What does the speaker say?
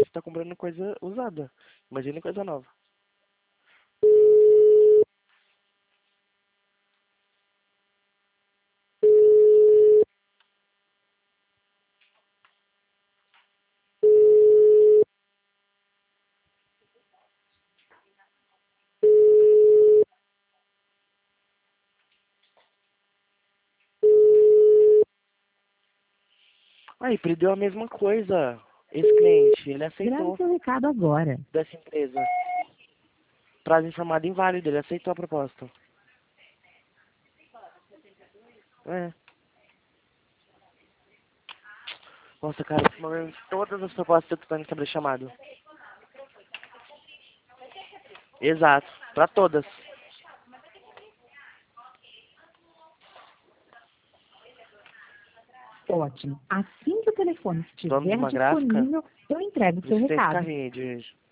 você tá comprando coisa usada. Imagina coisa nova. Aí, perdeu a mesma coisa. Esse cliente, ele Grave aceitou seu recado agora. dessa empresa. Prazo informado inválido, ele aceitou a proposta. É. Nossa, cara, ultimamente todas as propostas que eu tô tendo quebra chamado. Exato, pra todas. Ótimo. Assim que o telefone Dono de estiver uma gráfica, disponível, eu entrego o por seu isso tem esse recado. carrinho aí de